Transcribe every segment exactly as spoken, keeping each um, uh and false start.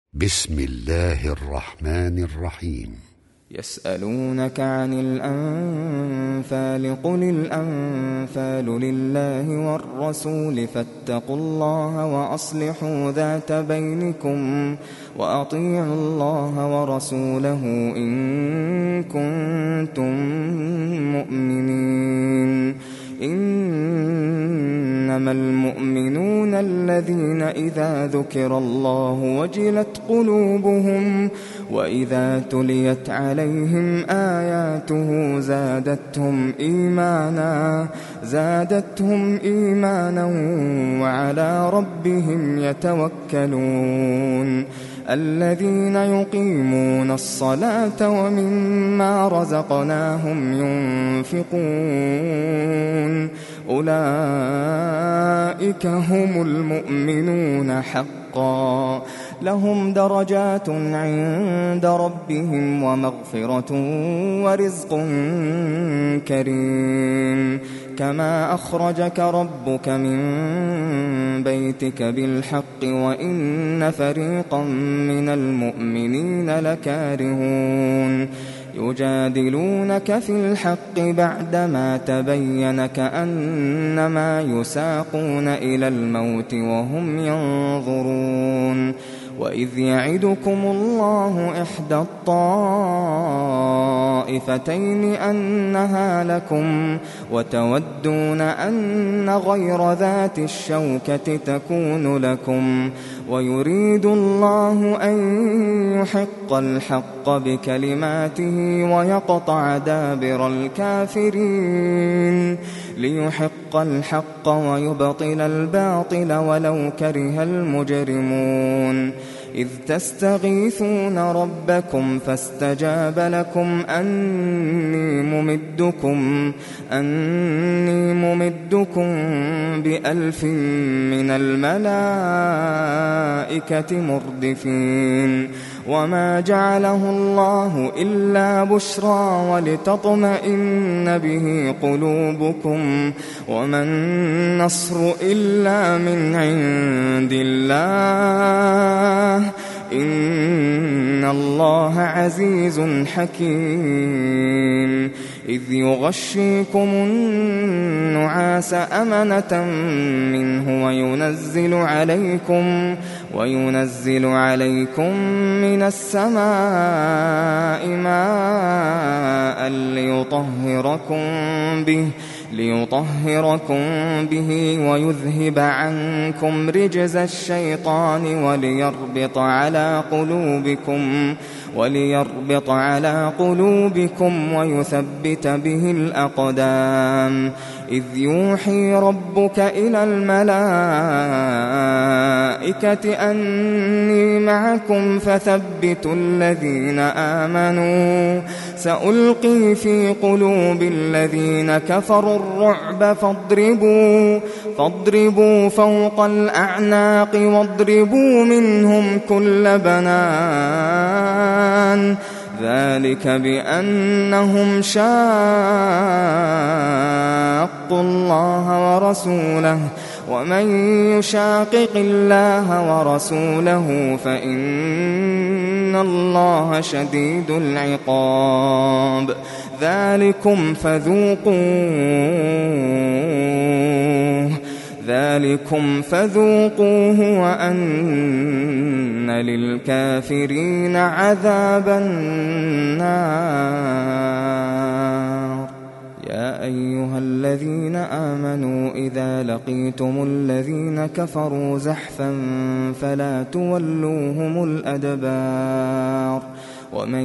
بسم الله الرحمن الرحيم. يسألونك عن الأنفال قل الأنفال لله والرسول فاتقوا الله وأصلحوا ذات بينكم وأطيعوا الله ورسوله إن كنتم مؤمنين. إنما المؤمنون الذين إذا ذكر الله وجلت قلوبهم وإذا تليت عليهم آياته زادتهم إيمانا زادتهم إيمانا وعلى ربهم يتوكلون. الذين يقيمون الصلاة ومما رزقناهم ينفقون أولئك هم المؤمنون حقا لهم درجات عند ربهم ومغفرة ورزق كريم. كما أخرجك ربك من بيتك بالحق وإن فريقا من المؤمنين لكارهون. يجادلونك في الحق بعدما تبين كأنما يساقون إلى الموت وهم ينظرون. وإذ يعدكم الله إحدى الطائفتين أنها لكم وتودون أن غير ذات الشوكة تكون لكم ويريد الله أن يحق الحق بكلماته ويقطع دابر الكافرين ليحق الحق ويبطل الباطل ولو كره المجرمون. إذ تستغيثون ربكم فاستجاب لكم أني ممدكم أني ممدكم بألف من الملائكة مردفين. وما جعله الله إلا بشرى ولتطمئن به قلوبكم وما النصر إلا من عند الله إن الله عزيز حكيم. إذ يغشيكم النعاس أمنة منه وينزل عليكم وينزل عليكم من السماء ماء ليطهركم به ليطهركم به ويذهب عنكم رجز الشيطان وليربط على قلوبكم وليربط على قلوبكم ويثبت به الأقدام. إذ يوحي ربك إلى الملائكة أني معكم فثبتوا الذين آمنوا سألقي في قلوب الذين كفروا الرعب فاضربوا فاضربوا فوق الأعناق واضربوا منهم كل بنان ذلك بأنهم شاقوا الله ورسوله ومن يشاقق الله ورسوله فإن الله شديد العقاب. ذلكم فذوقوه ذلكم فذوقوه وأن للكافرين عذاب النار. يا أيها الذين آمنوا إذا لقيتم الذين كفروا زحفا فلا تولوهم الأدبار ومن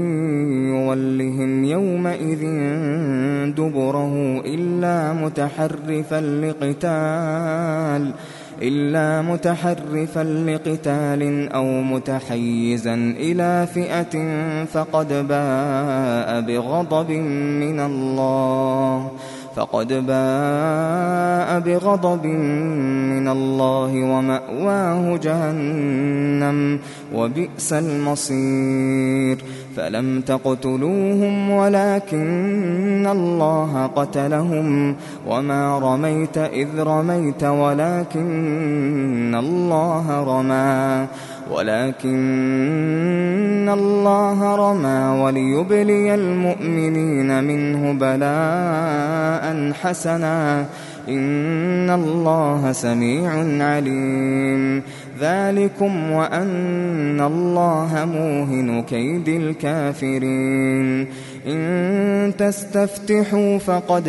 يولهم يومئذ دبره إلا متحرفا لقتال إلا متحرفا لقتال أو متحيزا إلى فئة فقد باء بغضب من الله فقد باء بغضب من الله ومأواه جهنم وبئس المصير. فلم تقتلوهم ولكن الله قتلهم وما رميت إذ رميت ولكن الله رمى ولكن الله رمى وليبلي المؤمنين منه بلاء حسنا إن الله سميع عليم ذلكم وأن الله موهن كيد الكافرين إن تستفتحوا فقد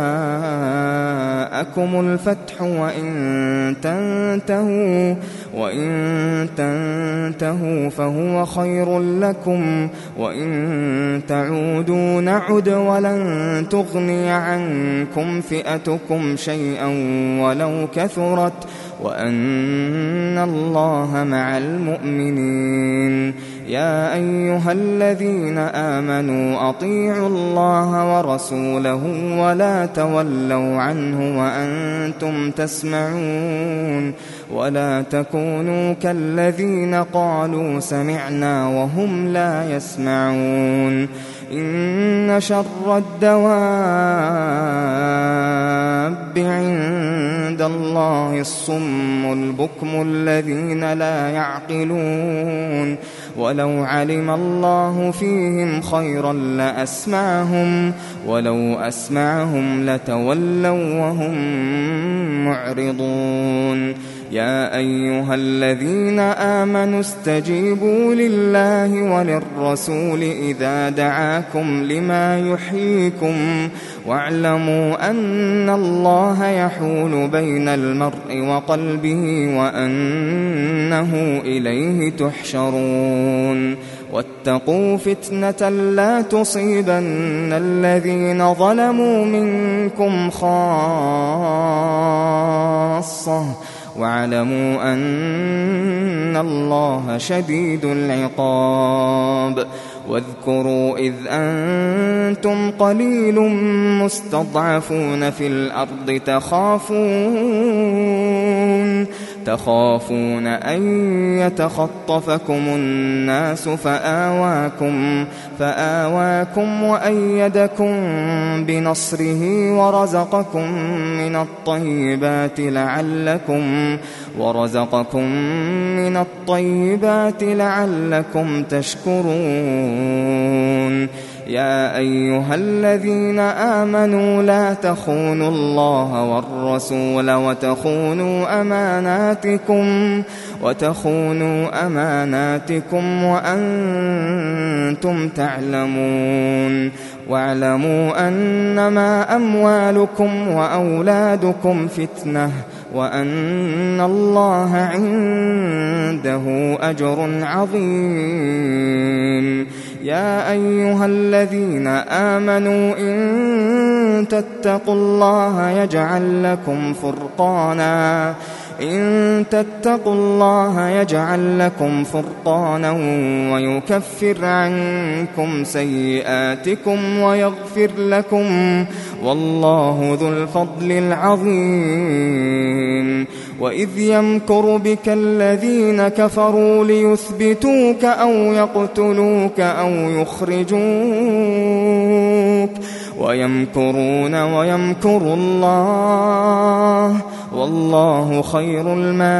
جاءكم الفتح وإن تنتهوا وإن تنتهوا فهو خير لكم وإن تعودوا نعد ولن تغني عنكم فئتكم شيئا ولو كثرت وأن الله مع المؤمنين يا أيها الذين آمنوا أطيعوا الله ورسوله ولا تولوا عنه وأنتم تسمعون ولا تكونوا كالذين قالوا سمعنا وهم لا يسمعون إن شر الدواب عند الله الصم البكم الذين لا يعقلون ولو علم الله فيهم خيرا لأسمعهم ولو أسمعهم لتولوا وهم معرضون يا أيها الذين آمنوا استجيبوا لله وللرسول إذا دعاكم لما يحييكم واعلموا أن الله يحول بين المرء وقلبه وأنه إليه تحشرون واتقوا فتنة لا تصيبن الذين ظلموا منكم خاصة واعلموا أن الله شديد العقاب واذكروا إذ أنتم قليل مستضعفون في الأرض تخافون تخافون أن يتخطفكم الناس فآواكم فآواكم وأيدكم بنصره ورزقكم من الطيبات لعلكم ورزقكم من الطيبات لعلكم تشكرون يا أيها الذين آمنوا لا تخونوا الله والرسول وتخونوا أماناتكم وتخونوا أماناتكم وأنتم تعلمون واعلموا أنما أموالكم وأولادكم فتنة وأن الله عنده أجر عظيم يا أيها الذين آمنوا إن تتقوا الله يجعل لكم فرقانا إن تتقوا الله يجعل لكم فرقانا ويكفر عنكم سيئاتكم ويغفر لكم والله ذو الفضل العظيم وإذ يمكر بك الذين كفروا ليثبتوك أو يقتلوك أو يخرجوك ويمكرون ويمكر الله والله خير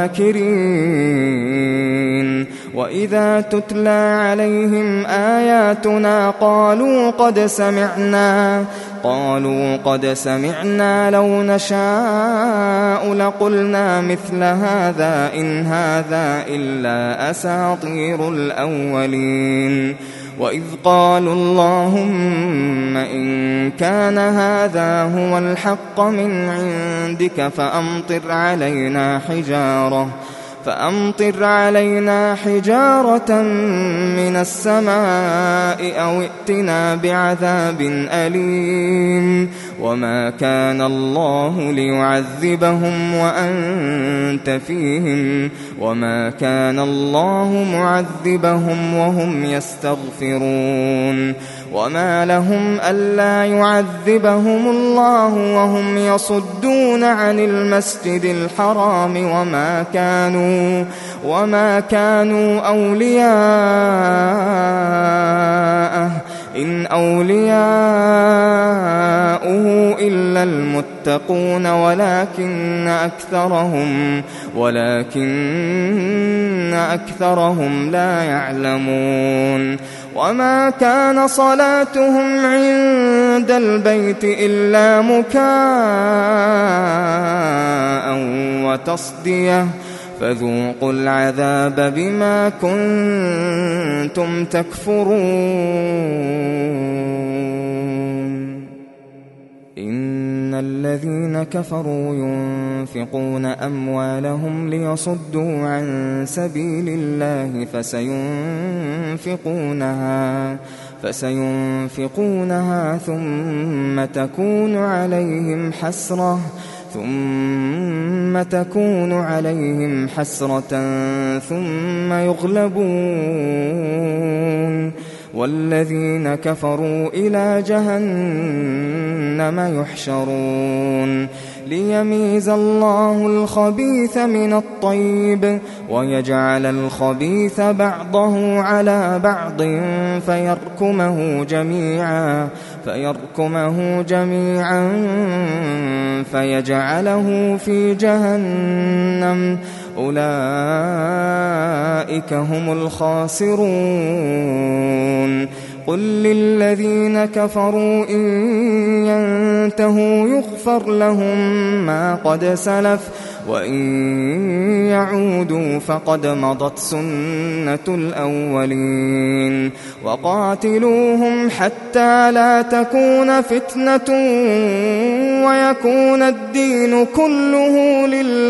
الماكرين وإذا تتلى عليهم آياتنا قالوا قد سمعنا قالوا قد سمعنا لو نشاء لقلنا مثل هذا إن هذا إلا أساطير الأولين وإذ قالوا اللهم إن كان هذا هو الحق من عندك فأمطر علينا حجارة فأمطر علينا حجارة من السماء أو ائتنا بعذاب أليم وما كان الله ليعذبهم وأنت فيهم وما كان الله معذبهم وهم يستغفرون وما لهم ألا يعذبهم الله وهم يصدون عن المسجد الحرام وما كانوا وما كانوا أولياءه إن أولياؤه إلا المتقون ولكن أكثرهم ولكن أكثرهم لا يعلمون وما كان صلاتهم عند البيت إلا مكاء وتصدية فذوقوا العذاب بما كنتم تكفرون إن الذين كفروا ينفقون أموالهم ليصدوا عن سبيل الله فسينفقونها فسينفقونها ثم تكون عليهم حسرة ثم تكون عليهم حسرة ثم يغلبون والذين كفروا إلى جهنم يحشرون ليميز الله الخبيث من الطيب ويجعل الخبيث بعضه على بعض فيركمه جميعا فيركمه جميعا فيجعله في جهنم أولئك هم الخاسرون قل للذين كفروا إن ينتهوا يغفر لهم ما قد سلف وإن يعودوا فقد مضت سنة الأولين وقاتلوهم حتى لا تكون فتنة ويكون الدين كله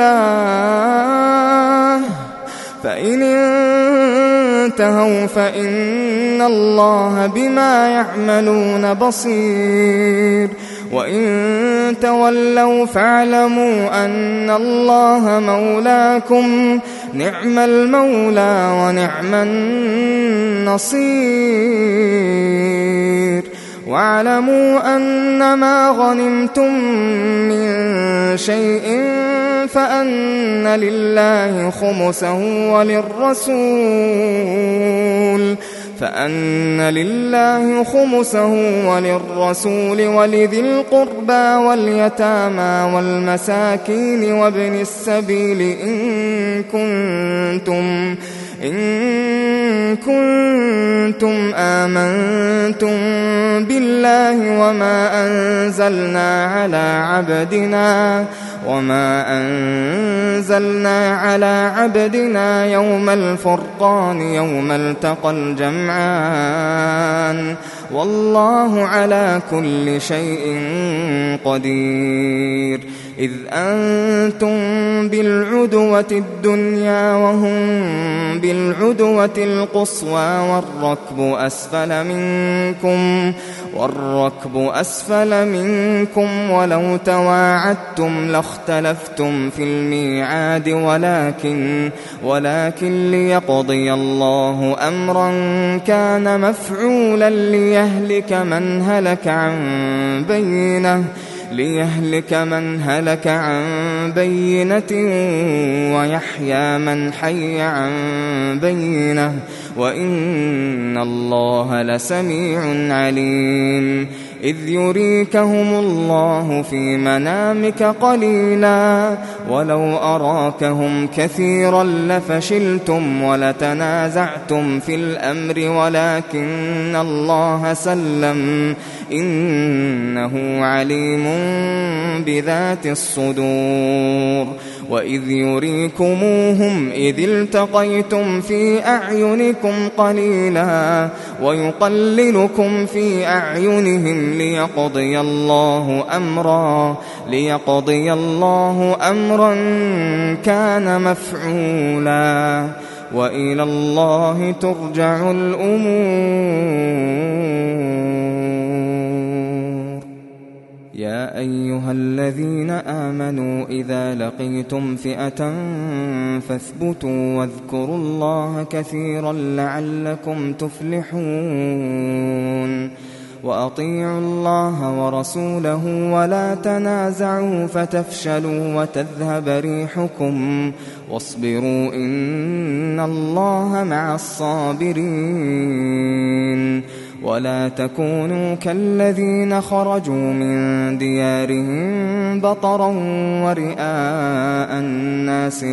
لله فإن انتهوا فإن الله بما يعملون بصير وإن تولوا فاعلموا أن الله مولاكم نعم المولى ونعم النصير واعلموا أنما غنمتم من شيء فأن لله خمسه وللرسول فأن لله خمسه وللرسول ولذي القربى واليتامى والمساكين وابن السبيل إن كنتم إن كنتم آمنتم بالله وما أنزلنا على عبدنا وما أنزلنا على عبدنا يوم الفرقان يوم التقى الجمعان والله على كل شيء قدير إذ أنتم بالعدوة الدنيا وهم بالعدوة القصوى والركب أسفل منكم والركب أسفل منكم ولو تواعدتم لاختلفتم في الميعاد ولكن ولكن ليقضي الله أمرا كان مفعولا ليهلك من هلك عن بينه ليهلك من هلك عن بينة ويحيى من حي عن بينة وإن الله لسميع عليم إذ يريكهم الله في منامك قليلا ولو أراكهم كثيرا لفشلتم ولتنازعتم في الأمر ولكن الله سلم إنه عليم بذات الصدور وإذ يريكموهم إذ التقيتم في أعينكم قليلا ويقللكم في أعينهم ليقضي الله أمرا ليقضي الله أمرا كان مفعولا وإلى الله ترجع الأمور يا أيها الذين آمنوا إذا لقيتم فئة فاثبتوا واذكروا الله كثيرا لعلكم تفلحون وأطيعوا الله ورسوله ولا تنازعوا فتفشلوا وتذهب ريحكم واصبروا إن الله مع الصابرين ولا تكونوا كالذين خرجوا من ديارهم بطرا ورئاء الناس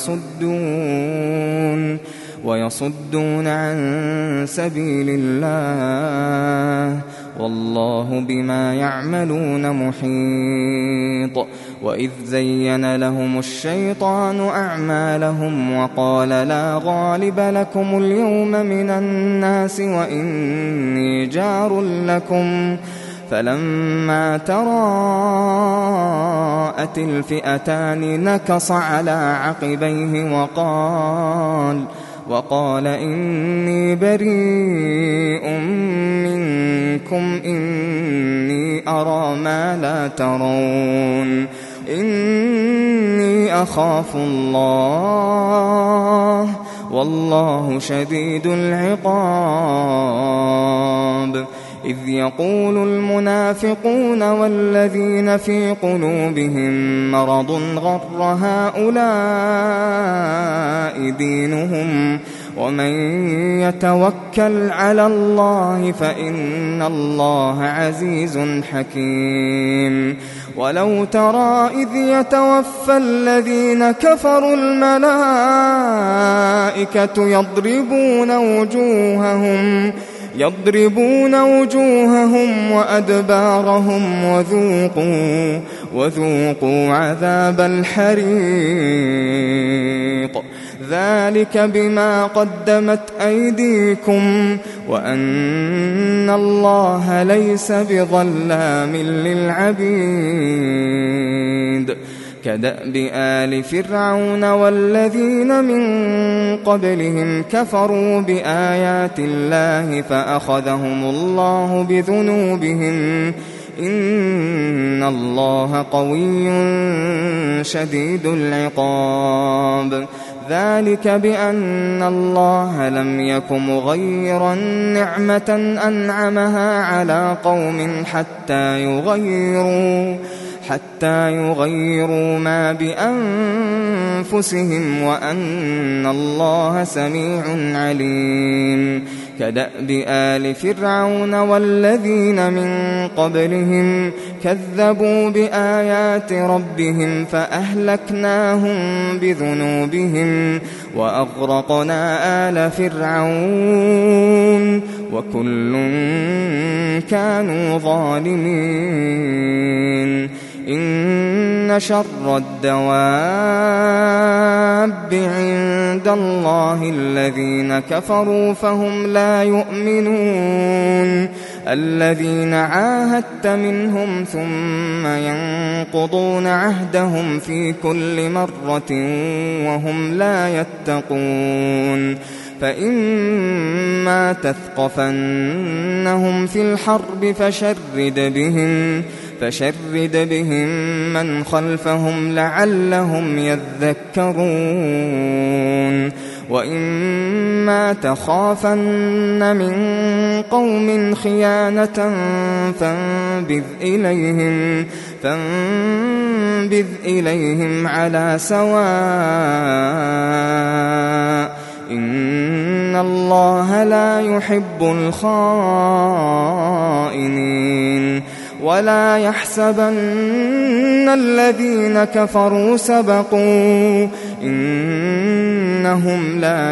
ويصدون ويصدون عن سبيل الله والله بما يعملون محيط. وإذ زين لهم الشيطان أعمالهم وقال لا غالب لكم اليوم من الناس وإني جار لكم فلما تراءت الفئتان نكص على عقبيه وقال وقال إني بريء منكم إني أرى ما لا ترون إني أخاف الله والله شديد العقاب. إذ يقول المنافقون والذين في قلوبهم مرض غر هؤلاء دينهم ومن يتوكل على الله فإن الله عزيز حكيم. ولو ترى إذ يتوفى الذين كفروا الملائكة يضربون وجوههم يضربون وجوههم وأدبارهم وذوقوا وذوقوا عذاب الحريق ذلك بما قدمت أيديكم وأن الله ليس بظلام للعبيد. كدأب آل فرعون والذين من قبلهم كفروا بآيات الله فأخذهم الله بذنوبهم إن الله قوي شديد العقاب. ذلك بأن الله لم يك مغيرا نعمة أنعمها على قوم حتى يغيروا حتى يغيروا ما بأنفسهم وأن الله سميع عليم. كدأب آل فرعون والذين من قبلهم كذبوا بآيات ربهم فأهلكناهم بذنوبهم وأغرقنا آل فرعون وكل كانوا ظالمين. إن شر الدواب عند الله الذين كفروا فهم لا يؤمنون الذين عاهدت منهم ثم ينقضون عهدهم في كل مرة وهم لا يتقون. فإما تثقفنهم في الحرب فشرد بهم فشرد بهم من خلفهم لعلهم يذكرون. وإما تخافن من قوم خيانة فانبذ إليهم فانبذ إليهم على سواء إن الله لا يحب الخائنين. ولا يحسبن الذين كفروا سبقوا إنهم لا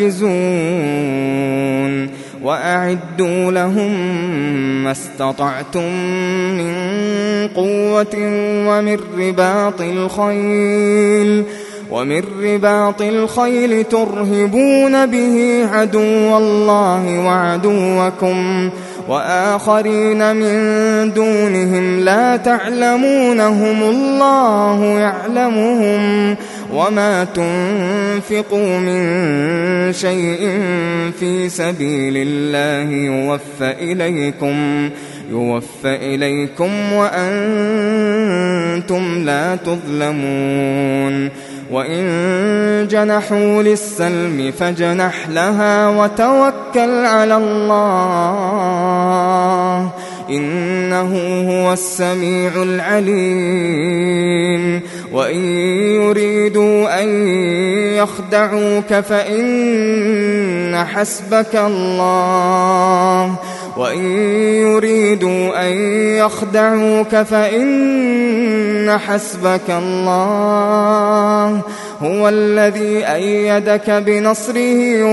يعجزون. وأعدوا لهم ما استطعتم من قوة ومن رباط الخيل ومن رباط الخيل ترهبون به عدو الله وعدوكم وآخرين من دونهم لا تعلمونهم الله يعلمهم وما تنفقوا من شيء في سبيل الله يوفى إليكم يوفى إليكم وأنتم لا تظلمون. وإن جنحوا للسلم فاجنح لها وتوكل على الله إنه هو السميع العليم. وإن يريدوا أن يخدعوك فإن حسبك الله وإن يريدوا أن يخدعوك فإن حسبك الله هو الذي أيدك بنصره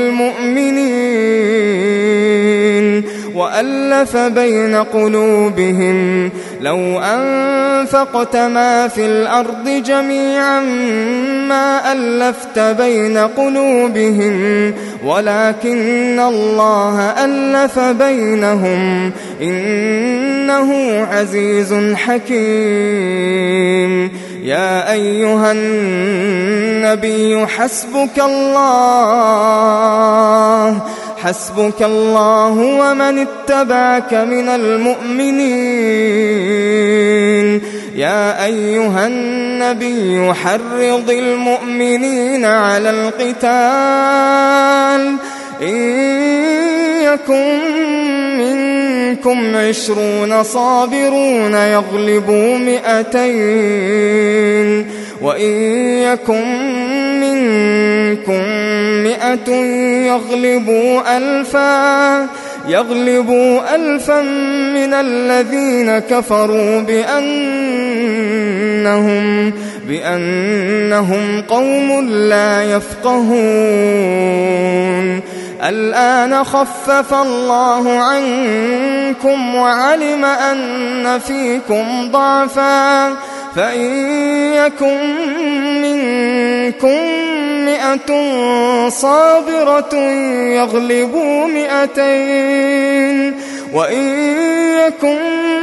وبالمؤمنين وألف بين قلوبهم لو أنفقت ما في الأرض جميعا ما ألفت بين قلوبهم ولكن الله ألف بينهم إنه عزيز حكيم. يا أيها النبي حسبك الله حسبك الله ومن اتبعك من المؤمنين. يا أيها النبي حرض المؤمنين على القتال إن يكن منكم عشرون صابرون يغلبوا مئتين وإن يكن منكم مئة يغلبوا ألفا يغلبوا ألفا من الذين كفروا بأنهم بأنهم قوم لا يفقهون. الآن خفف الله عنكم وعلم أن فيكم ضعفا فإن يكن منكم مئة صابرة يغلبوا مئتين وإن يكن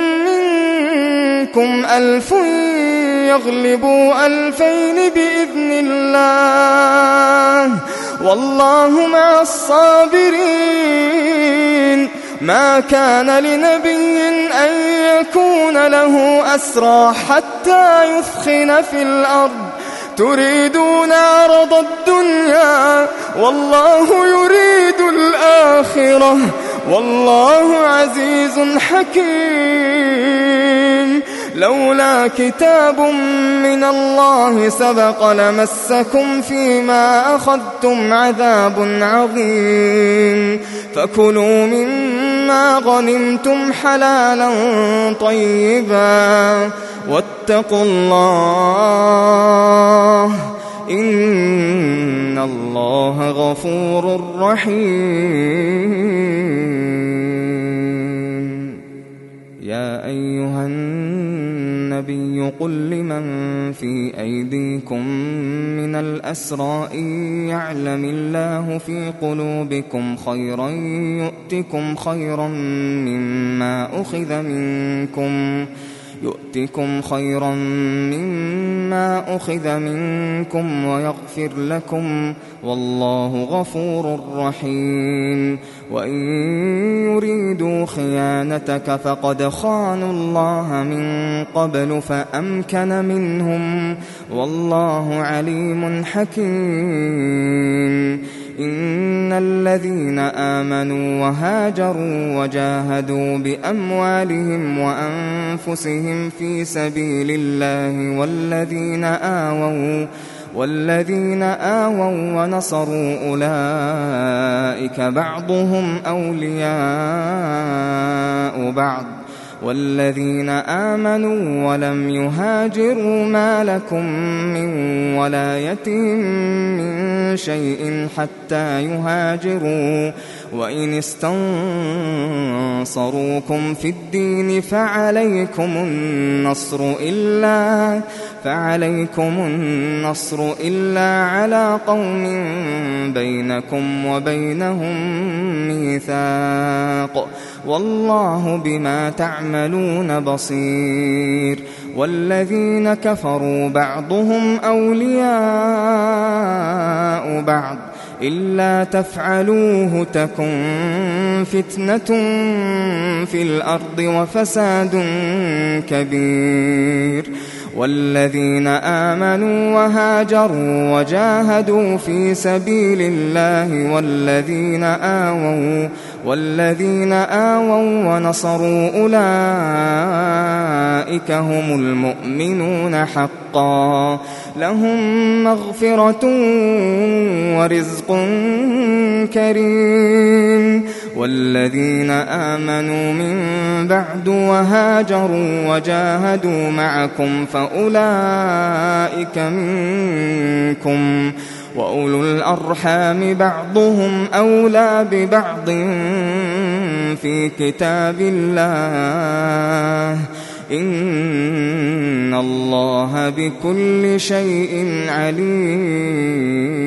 منكم ألف يغلبوا ألفين بإذن الله والله مع الصابرين. ما كان لنبي أن يكون له أسرى حتى يثخن في الأرض تريدون عرض الدنيا والله يريد الآخرة والله عزيز حكيم. لولا كتاب من الله سبق لمسكم فيما أخذتم عذاب عظيم. فكلوا مما غنمتم حلالا طيبا واتقوا الله إن الله غفور رحيم. يا أيها النبي قل لمن في أيديكم من الأسرى إن يعلم الله في قلوبكم خيرا يؤتكم خيرا مما أخذ منكم يؤتكم خيرا مما أخذ منكم ويغفر لكم والله غفور رحيم. وإن يريدوا خيانتك فقد خانوا الله من قبل فأمكن منهم والله عليم حكيم. إن الذين آمنوا وهاجروا وجاهدوا بأموالهم وأنفسهم في سبيل الله والذين آووا والذين آووا ونصروا أولئك بعضهم أولياء بعض والذين آمنوا ولم يهاجروا ما لكم من ولايتهم من شيء حتى يهاجروا وإن استنصروكم في الدين فعليكم النصر إلا فعليكم النصر إلا على قوم بينكم وبينهم ميثاق والله بما تعملون بصير. والذين كفروا بعضهم أولياء بعض إلا تفعلوه تكن فتنة في الأرض وفساد كبير. والذين آمنوا وهاجروا وجاهدوا في سبيل الله والذين آووا والذين آووا ونصروا أولئك هم المؤمنون حقا لهم مغفرة ورزق كريم والذين آمنوا من بعد وهاجروا وجاهدوا معكم فأولئك منكم وأولو الأرحام بعضهم أولى ببعض في كتاب الله إن الله بكل شيء عليم.